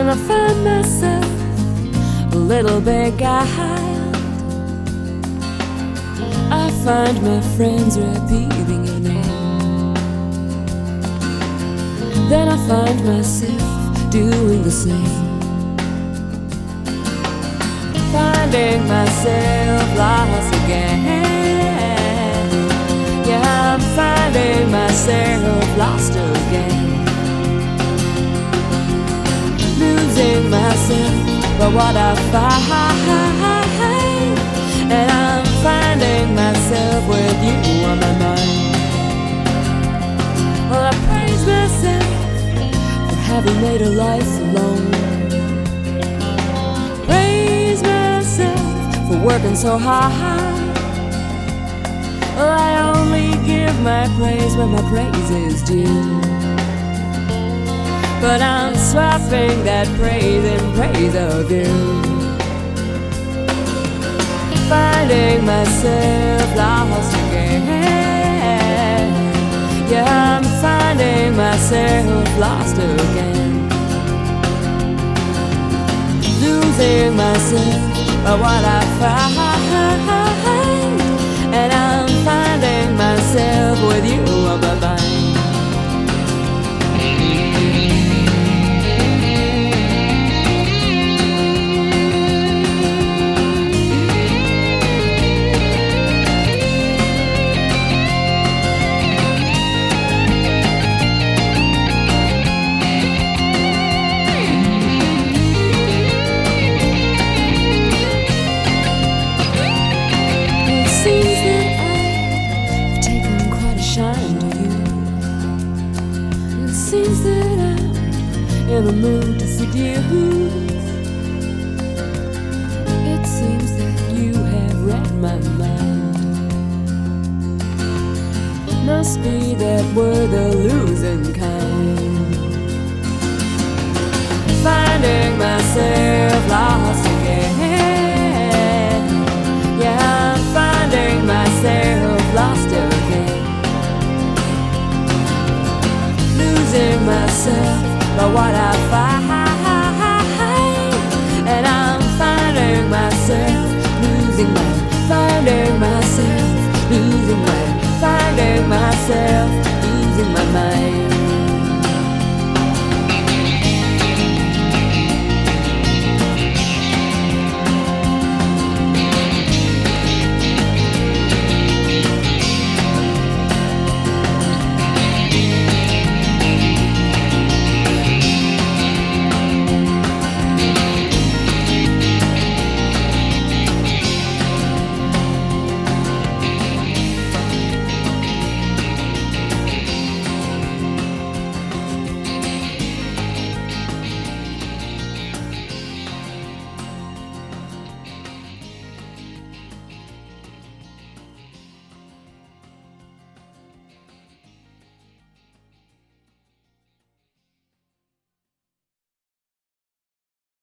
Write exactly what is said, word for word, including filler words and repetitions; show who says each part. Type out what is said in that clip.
Speaker 1: Then I find myself a little beguiled. I find my friends repeating your name. Then I find myself doing the same, finding myself lost again. Yeah, I'm finding myself lost again, losing myself by what I find, and I'm finding myself with you on my mind. Well, I praise myself for having made a life alone. Praise myself for working so hard. Well, I only give my praise when my praise is due, but I'm swapping that praise in praise of you. Finding myself lost again. Yeah, I'm finding myself lost again, losing myself by what I find, and I'm finding myself with you on my mind. Seems that I'm in the mood to seduce. It seems that you have read my mind. Must be that we're the losing kind. Finding myself lost again. Yeah, I'm finding myself lost again, losing myself by what I find.